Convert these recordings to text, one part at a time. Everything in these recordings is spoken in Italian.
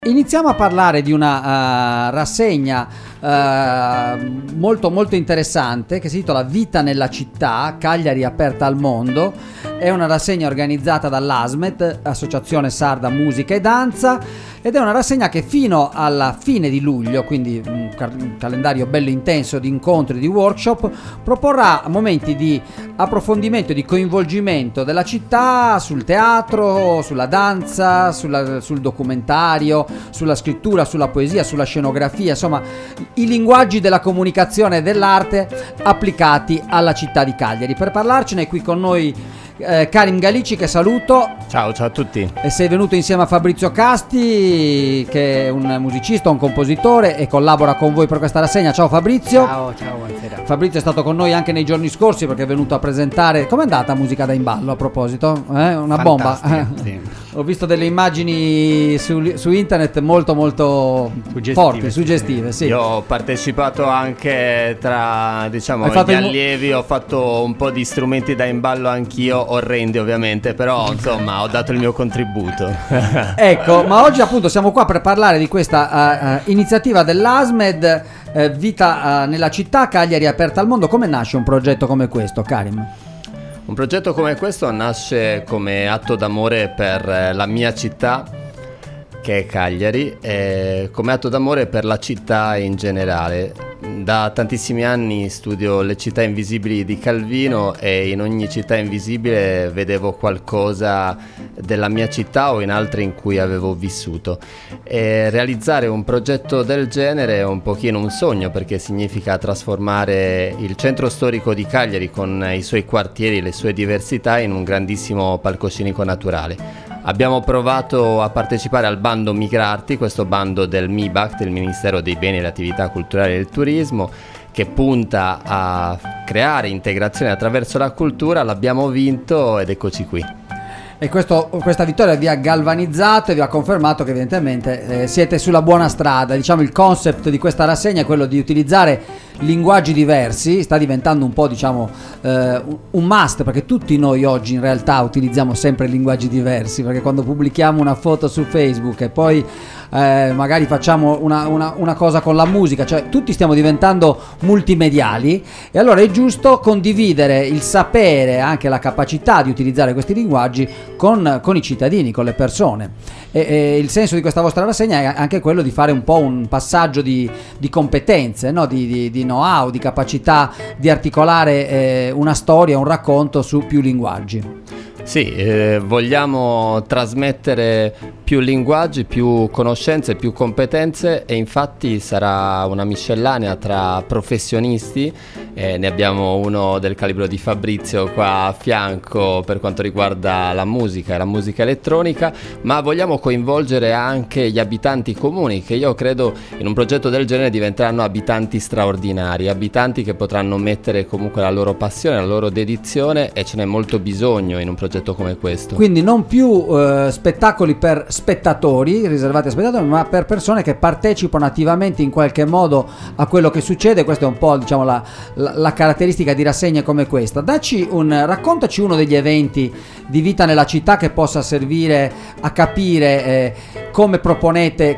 Iniziamo a parlare di una rassegna molto molto interessante che si intitola Vita nella città, Cagliari aperta al mondo. È una rassegna organizzata dall'ASMET, Associazione Sarda Musica e Danza, ed è una rassegna che fino alla fine di luglio, quindi un calendario bello intenso di incontri, di workshop, proporrà momenti di approfondimento e di coinvolgimento della città sul teatro, sulla danza, sul documentario, sulla scrittura, sulla poesia, sulla scenografia, insomma i linguaggi della comunicazione e dell'arte applicati alla città di Cagliari. Per parlarcene è qui con noi Karim Galici, che saluto. Ciao a tutti. E sei venuto insieme a Fabrizio Casti, che è un musicista, un compositore e collabora con voi per questa rassegna. Ciao Fabrizio. Ciao, buonasera. Fabrizio è stato con noi anche nei giorni scorsi perché è venuto a presentare. Com'è andata Musica da Imballo, a proposito? Una bomba. Sì. Ho visto delle immagini su internet molto suggestive, sì. Io ho partecipato anche tra gli allievi, ho fatto un po' di strumenti da imballo anch'io, orrendi ovviamente, però insomma ho dato il mio contributo. Ecco, ma oggi appunto siamo qua per parlare di questa iniziativa dell'ASMED, Vita nella città, Cagliari aperta al mondo. Come nasce un progetto come questo, Karim? Un progetto come questo nasce come atto d'amore per la mia città, che è Cagliari, e come atto d'amore per la città in generale. Da tantissimi anni studio le città invisibili di Calvino e in ogni città invisibile vedevo qualcosa della mia città o in altre in cui avevo vissuto. E realizzare un progetto del genere è un pochino un sogno, perché significa trasformare il centro storico di Cagliari con i suoi quartieri, le sue diversità, in un grandissimo palcoscenico naturale. Abbiamo provato a partecipare al bando Migrarti, questo bando del MIBACT, del Ministero dei Beni e le Attività Culturali e del Turismo, che punta a creare integrazione attraverso la cultura. L'abbiamo vinto ed eccoci qui. E questa vittoria vi ha galvanizzato e vi ha confermato che evidentemente siete sulla buona strada. Diciamo, il concept di questa rassegna è quello di utilizzare linguaggi diversi, sta diventando un po' un must, perché tutti noi oggi in realtà utilizziamo sempre linguaggi diversi, perché quando pubblichiamo una foto su Facebook e poi magari facciamo una cosa con la musica, cioè tutti stiamo diventando multimediali, e allora è giusto condividere il sapere, anche la capacità di utilizzare questi linguaggi con i cittadini, con le persone. E il senso di questa vostra rassegna è anche quello di fare un po' un passaggio di competenze, no? di know-how, di capacità di articolare una storia, un racconto su più linguaggi. Sì, vogliamo trasmettere più linguaggi, più conoscenze, più competenze, e infatti sarà una miscellanea tra professionisti. Ne abbiamo uno del calibro di Fabrizio qua a fianco per quanto riguarda la musica e la musica elettronica, ma vogliamo coinvolgere anche gli abitanti comuni, che io credo in un progetto del genere diventeranno abitanti straordinari, abitanti che potranno mettere comunque la loro passione, la loro dedizione, e ce n'è molto bisogno in un progetto come questo. Quindi non più spettacoli per spettatori, riservati a spettatori, ma per persone che partecipano attivamente in qualche modo a quello che succede. Questa è un po', diciamo, la caratteristica di rassegne come questa. Raccontaci uno degli eventi di Vita nella città che possa servire a capire come proponete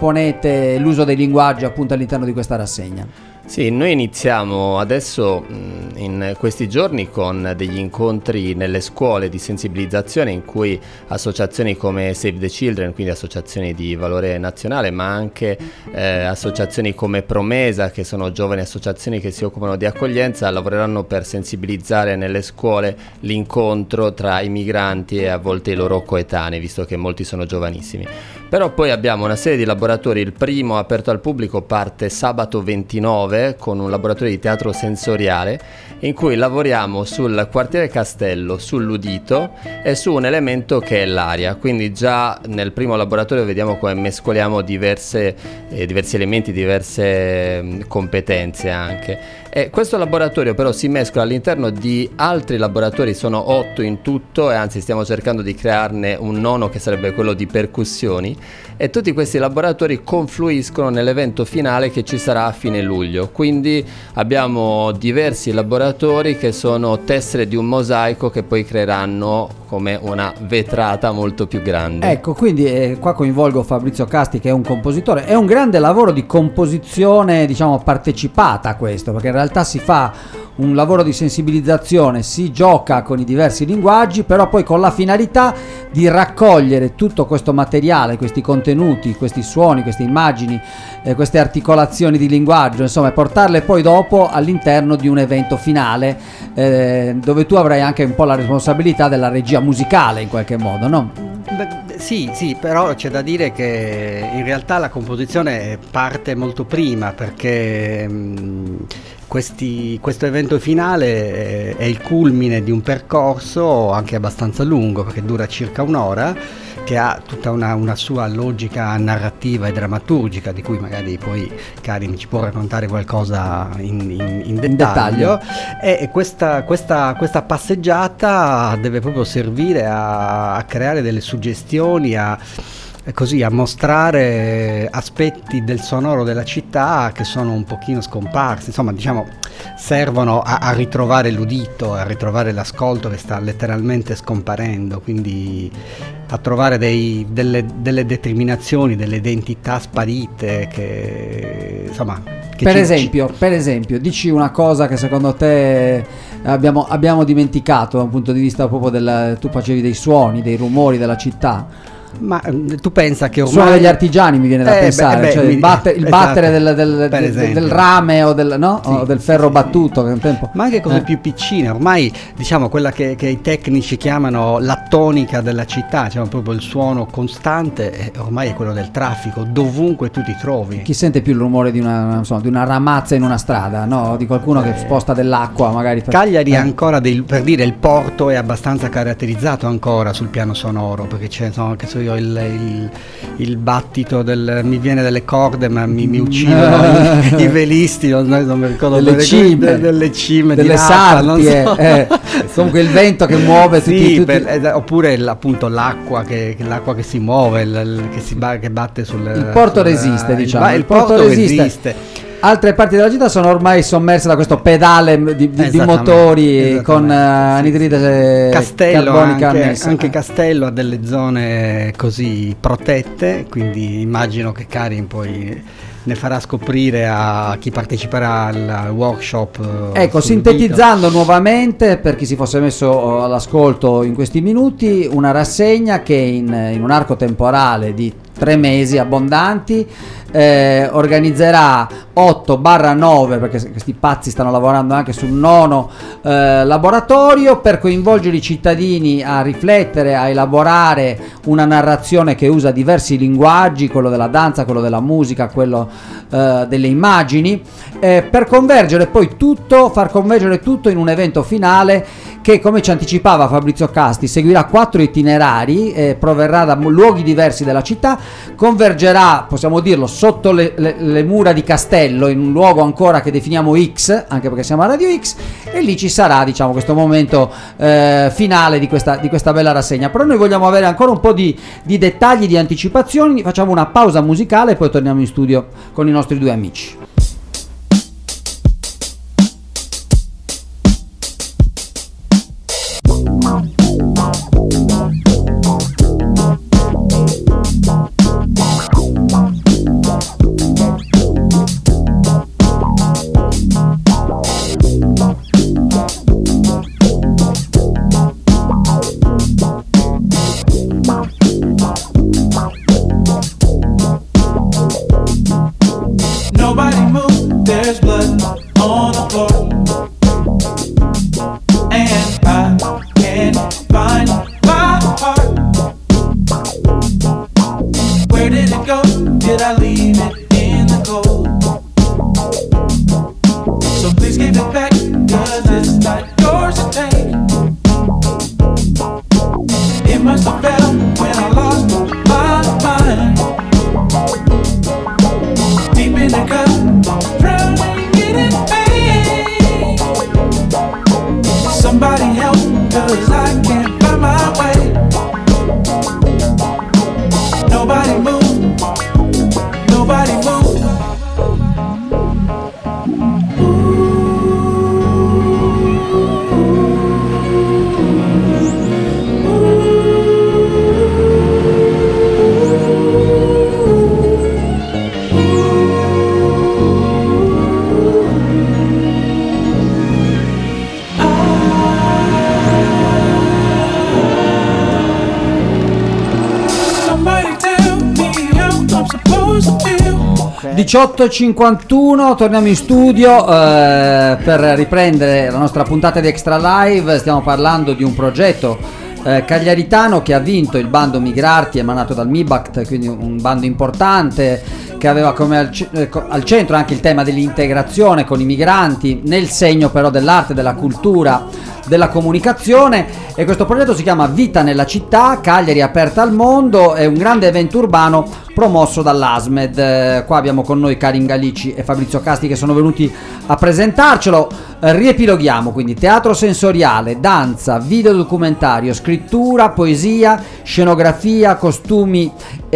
l'uso dei linguaggi appunto all'interno di questa rassegna. Sì, noi iniziamo adesso in questi giorni con degli incontri nelle scuole di sensibilizzazione, in cui associazioni come Save the Children, quindi associazioni di valore nazionale, ma anche associazioni come Promesa, che sono giovani associazioni che si occupano di accoglienza, lavoreranno per sensibilizzare nelle scuole l'incontro tra i migranti e a volte i loro coetanei, visto che molti sono giovanissimi. Però poi abbiamo una serie di laboratori. Il primo, aperto al pubblico, parte sabato 29 con un laboratorio di teatro sensoriale, in cui lavoriamo sul quartiere Castello, sull'udito e su un elemento che è l'aria. Quindi già nel primo laboratorio vediamo come mescoliamo diversi elementi, diverse competenze anche. E questo laboratorio però si mescola all'interno di altri laboratori, sono 8 in tutto, e anzi stiamo cercando di crearne un nono che sarebbe quello di percussioni, e tutti questi laboratori confluiscono nell'evento finale che ci sarà a fine luglio. Quindi abbiamo diversi laboratori che sono tessere di un mosaico che poi creeranno come una vetrata molto più grande. Ecco, quindi qua coinvolgo Fabrizio Casti, che è un compositore. È un grande lavoro di composizione, diciamo, partecipata a questo, perché in realtà si fa un lavoro di sensibilizzazione, si gioca con i diversi linguaggi, però poi con la finalità di raccogliere tutto questo materiale, questi contenuti, questi suoni, queste immagini, queste articolazioni di linguaggio, insomma, e portarle poi dopo all'interno di un evento finale, dove tu avrai anche un po' la responsabilità della regia musicale in qualche modo, no? Sì, però c'è da dire che in realtà la composizione parte molto prima, perché questo evento finale è il culmine di un percorso anche abbastanza lungo, perché dura circa un'ora, che ha tutta una sua logica narrativa e drammaturgica, di cui magari poi Karim ci può raccontare qualcosa in dettaglio. E questa passeggiata deve proprio servire a creare delle suggestioni, a mostrare aspetti del sonoro della città che sono un pochino scomparsi, insomma, diciamo, servono a ritrovare l'udito, a ritrovare l'ascolto che sta letteralmente scomparendo, quindi a trovare delle determinazioni, delle identità sparite che, insomma, che per esempio, dici una cosa che secondo te abbiamo dimenticato da un punto di vista proprio tu facevi dei suoni, dei rumori della città. Ma tu pensa che ormai... Suono degli artigiani mi viene da pensare, cioè il battere del rame o del ferro battuto, che un tempo... Ma anche cose più piccine, ormai diciamo quella che i tecnici chiamano la tonica della città, diciamo proprio il suono costante, ormai è quello del traffico, dovunque tu ti trovi. Chi sente più il rumore di una ramazza in una strada, no? Di qualcuno che sposta dell'acqua magari. Cagliari ancora per dire, il porto è abbastanza caratterizzato ancora sul piano sonoro, perché c'è, insomma, che so io, il battito mi viene delle corde, ma mi uccidono i velisti, non mi ricordo, delle cime delle sartie, comunque il vento che muove tutti. Oppure appunto l'acqua che si muove, che batte il porto resiste, diciamo. Il porto resiste. Altre parti della città sono ormai sommerse da questo pedale di motori con anidride carbonica annessa. Anche Castello ha delle zone così protette, quindi immagino che Karim poi ne farà scoprire a chi parteciperà al workshop. Ecco, sintetizzando nuovamente, per chi si fosse messo all'ascolto in questi minuti, una rassegna che in un arco temporale di 3 mesi abbondanti organizzerà 8/9, perché questi pazzi stanno lavorando anche sul 9 laboratorio, per coinvolgere i cittadini a riflettere, a elaborare una narrazione che usa diversi linguaggi, quello della danza, quello della musica, quello delle immagini, per convergere poi far convergere tutto in un evento finale che, come ci anticipava Fabrizio Casti, seguirà 4 itinerari, proverrà da luoghi diversi della città, convergerà, possiamo dirlo, sotto le mura di Castello, in un luogo ancora che definiamo X, anche perché siamo a Radio X, e lì ci sarà, diciamo, questo momento finale di questa bella rassegna. Però noi vogliamo avere ancora un po' di dettagli, di anticipazioni. Facciamo una pausa musicale e poi torniamo in studio con i nostri 2 amici. Deep in the cup, drowning in it, pain. 18:51, torniamo in studio per riprendere la nostra puntata di Extra Live. Stiamo parlando di un progetto cagliaritano che ha vinto il bando Migrarti emanato dal MIBACT, quindi un bando importante che aveva come al centro anche il tema dell'integrazione con i migranti, nel segno però dell'arte, della cultura, della comunicazione. E questo progetto si chiama Vita nella città, Cagliari aperta al mondo, è un grande evento urbano promosso dall'ASMED. Qua abbiamo con noi Karin Galici e Fabrizio Casti che sono venuti a presentarcelo. Riepiloghiamo quindi: teatro sensoriale, danza, video documentario, scrittura, poesia, scenografia, costumi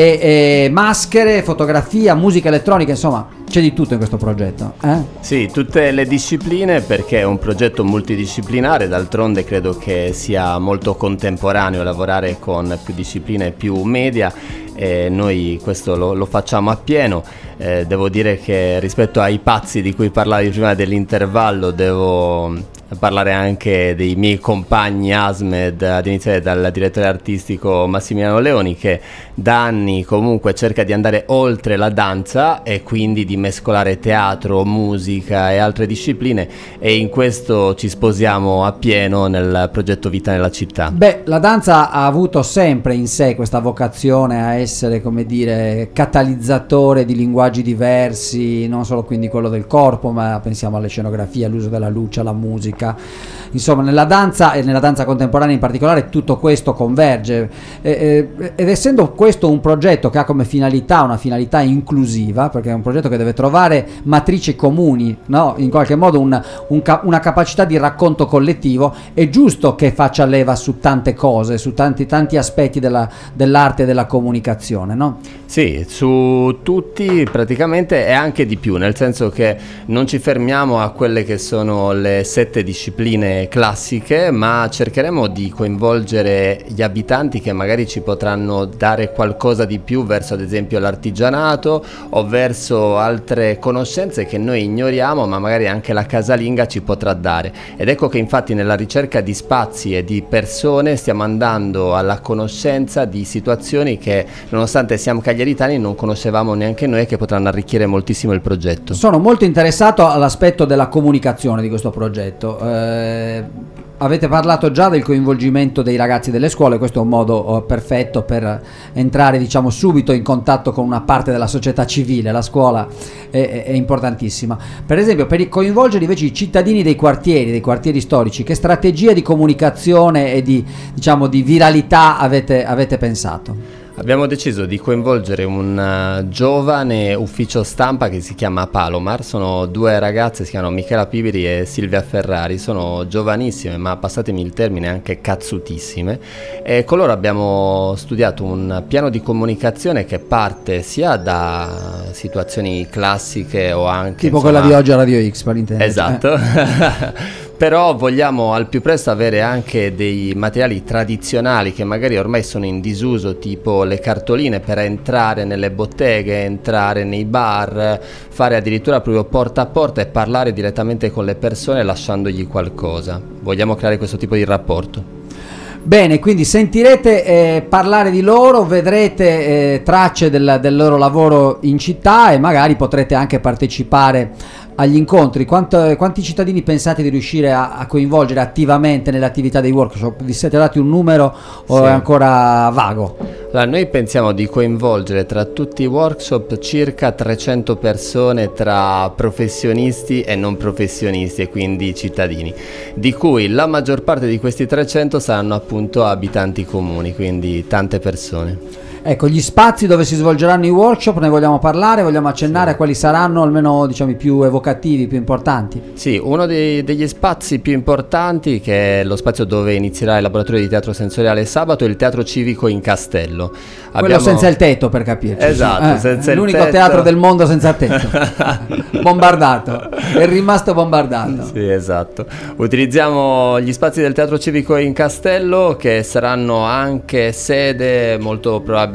e maschere, fotografia, musica elettronica, insomma c'è di tutto in questo progetto. Sì, tutte le discipline, perché è un progetto multidisciplinare. D'altronde credo che sia molto contemporaneo lavorare con più discipline, più media, e noi questo lo facciamo appieno. Devo dire che rispetto ai pazzi di cui parlavi prima dell'intervallo, devo parlare anche dei miei compagni ASMED, ad iniziare dal direttore artistico Massimiliano Leoni, che da anni comunque cerca di andare oltre la danza e quindi di mescolare teatro, musica e altre discipline, e in questo ci sposiamo appieno nel progetto Vita nella città. Beh, la danza ha avuto sempre in sé questa vocazione a essere, come dire, catalizzatore di linguaggi diversi, non solo quindi quello del corpo, ma pensiamo alle scenografie, all'uso della luce, alla musica. Insomma, nella danza e nella danza contemporanea in particolare tutto questo converge, ed essendo questo un progetto che ha come finalità una finalità inclusiva, perché è un progetto che deve trovare matrici comuni, no? In qualche modo una capacità di racconto collettivo, è giusto che faccia leva su tante cose, su tanti aspetti dell'arte e della comunicazione, no? Sì, su tutti praticamente, e anche di più, nel senso che non ci fermiamo a quelle che sono le 7 discipline classiche, ma cercheremo di coinvolgere gli abitanti che magari ci potranno dare qualcosa di più verso, ad esempio, l'artigianato o verso altre conoscenze che noi ignoriamo, ma magari anche la casalinga ci potrà dare. Ed ecco che infatti nella ricerca di spazi e di persone stiamo andando alla conoscenza di situazioni che, nonostante siamo cagliaritani, non conoscevamo neanche noi, e che potranno arricchire moltissimo il progetto. Sono molto interessato all'aspetto della comunicazione di questo progetto. Avete parlato già del coinvolgimento dei ragazzi delle scuole, questo è un modo perfetto per entrare, diciamo, subito in contatto con una parte della società civile. La scuola è importantissima. Per esempio, per coinvolgere invece i cittadini dei quartieri storici, che strategia di comunicazione e di viralità avete pensato? Abbiamo deciso di coinvolgere un giovane ufficio stampa che si chiama Palomar. Sono 2 ragazze, si chiamano Michela Piberi e Silvia Ferrari, sono giovanissime ma, passatemi il termine, anche cazzutissime, e con loro abbiamo studiato un piano di comunicazione che parte sia da situazioni classiche o anche tipo quella di oggi a Radio X, per intendere. Esatto. Però vogliamo al più presto avere anche dei materiali tradizionali che magari ormai sono in disuso, tipo le cartoline, per entrare nelle botteghe, entrare nei bar, fare addirittura proprio porta a porta e parlare direttamente con le persone lasciandogli qualcosa. Vogliamo creare questo tipo di rapporto. Bene, quindi sentirete parlare di loro, vedrete tracce del loro lavoro in città e magari potrete anche partecipare agli incontri. Quanti cittadini pensate di riuscire a coinvolgere attivamente nelle attività dei workshop? Vi siete dati un numero o sì, è ancora vago? Allora, noi pensiamo di coinvolgere tra tutti i workshop circa 300 persone, tra professionisti e non professionisti, e quindi cittadini, di cui la maggior parte di questi 300 saranno appunto abitanti comuni, quindi tante persone. Ecco, gli spazi dove si svolgeranno i workshop, ne vogliamo parlare, vogliamo accennare a quali saranno, almeno diciamo i più evocativi, più importanti. Sì, uno degli spazi più importanti, che è lo spazio dove inizierà il laboratorio di teatro sensoriale sabato, è il Teatro Civico in Castello. Quello senza il tetto, per capirci. Esatto, senza il l'unico tetto. teatro del mondo senza tetto. Bombardato, è rimasto bombardato. Sì, esatto. Utilizziamo gli spazi del Teatro Civico in Castello, che saranno anche sede molto probabilmente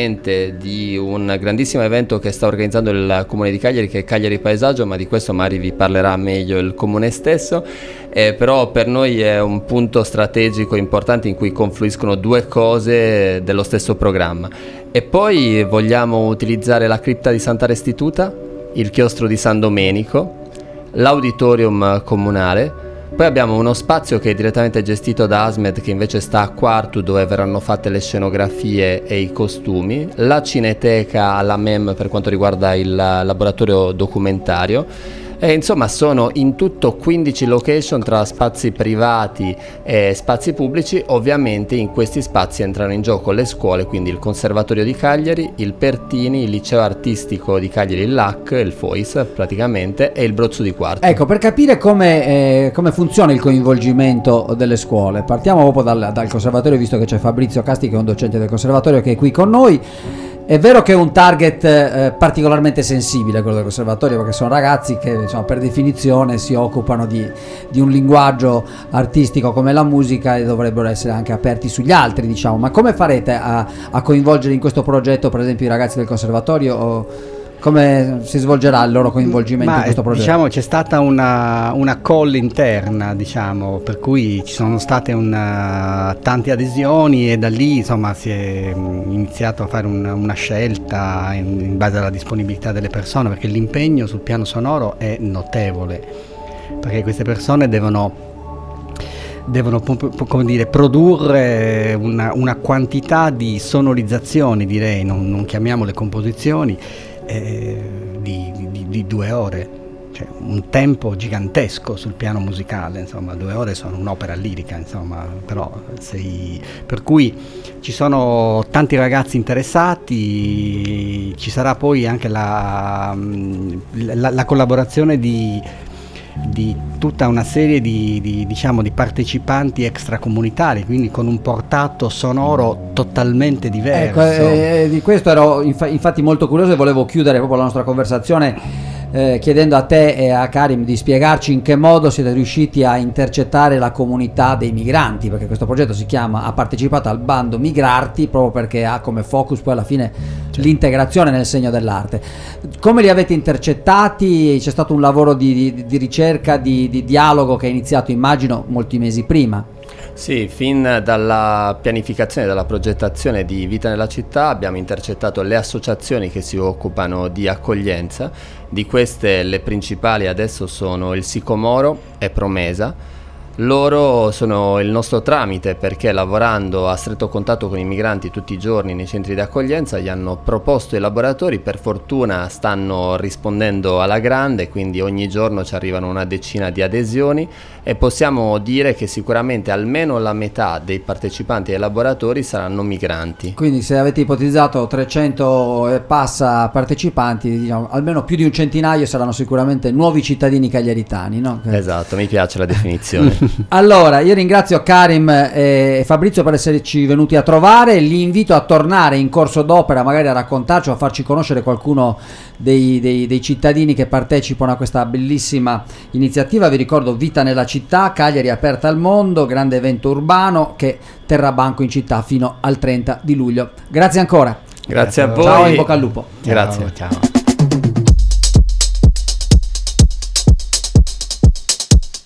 di un grandissimo evento che sta organizzando il Comune di Cagliari, che è Cagliari Paesaggio, ma di questo Mari vi parlerà meglio il Comune stesso. Però per noi è un punto strategico importante in cui confluiscono 2 cose dello stesso programma. E poi vogliamo utilizzare la cripta di Santa Restituta il chiostro di San Domenico, l'auditorium comunale. Poi abbiamo uno spazio che è direttamente gestito da ASMED, che invece sta a Quartu, dove verranno fatte le scenografie e i costumi, la cineteca alla MEM per quanto riguarda il laboratorio documentario. E insomma sono in tutto 15 location tra spazi privati e spazi pubblici. Ovviamente in questi spazi entrano in gioco le scuole, quindi il Conservatorio di Cagliari, il Pertini, il Liceo Artistico di Cagliari, il LAC, il FOIS praticamente, e il Brozzo di Quartu. Ecco, per capire come funziona il coinvolgimento delle scuole, partiamo proprio dal Conservatorio, visto che c'è Fabrizio Casti, che è un docente del Conservatorio, che è qui con noi. È vero che è un target particolarmente sensibile quello del Conservatorio, perché sono ragazzi che, insomma, per definizione si occupano di un linguaggio artistico come la musica, e dovrebbero essere anche aperti sugli altri, diciamo. Ma come farete a coinvolgere in questo progetto per esempio i ragazzi del Conservatorio, o come si svolgerà il loro coinvolgimento in questo progetto? Diciamo c'è stata una call interna, diciamo, per cui ci sono state tante adesioni, e da lì insomma si è iniziato a fare una scelta in base alla disponibilità delle persone, perché l'impegno sul piano sonoro è notevole, perché queste persone devono come dire, produrre una quantità di sonorizzazioni, direi, non chiamiamole composizioni, di 2 ore, cioè un tempo gigantesco sul piano musicale. Insomma, 2 ore sono un'opera lirica, insomma, però per cui ci sono tanti ragazzi interessati. Ci sarà poi anche la collaborazione di tutta una serie di partecipanti extracomunitari, quindi con un portato sonoro totalmente diverso. Ecco, di questo ero infatti molto curioso, e volevo chiudere proprio la nostra conversazione chiedendo a te e a Karim di spiegarci in che modo siete riusciti a intercettare la comunità dei migranti, perché questo progetto ha partecipato al bando Migrarti proprio perché ha come focus poi alla fine l'integrazione nel segno dell'arte. Come li avete intercettati? C'è stato un lavoro di ricerca, di dialogo che è iniziato, immagino, molti mesi prima. Sì, fin dalla pianificazione, dalla progettazione di Vita nella città abbiamo intercettato le associazioni che si occupano di accoglienza. Di queste le principali adesso sono il Sicomoro e Promesa. Loro sono il nostro tramite, perché lavorando a stretto contatto con i migranti tutti i giorni nei centri di accoglienza gli hanno proposto i laboratori. Per fortuna stanno rispondendo alla grande, quindi ogni giorno ci arrivano una decina di adesioni, e possiamo dire che sicuramente almeno la metà dei partecipanti ai laboratori saranno migranti. Quindi se avete ipotizzato 300 e passa partecipanti, diciamo, almeno più di un centinaio saranno sicuramente nuovi cittadini cagliaritani, no? Esatto, mi piace la definizione. Allora, io ringrazio Karim e Fabrizio per esserci venuti a trovare. Li invito a tornare in corso d'opera, magari a raccontarci o a farci conoscere qualcuno dei cittadini che partecipano a questa bellissima iniziativa. Vi ricordo Vita nella città, Cagliari aperta al mondo, grande evento urbano che terrà banco in città fino al 30 di luglio. Grazie ancora. Grazie a voi. Ciao, in bocca al lupo. Grazie. Ciao.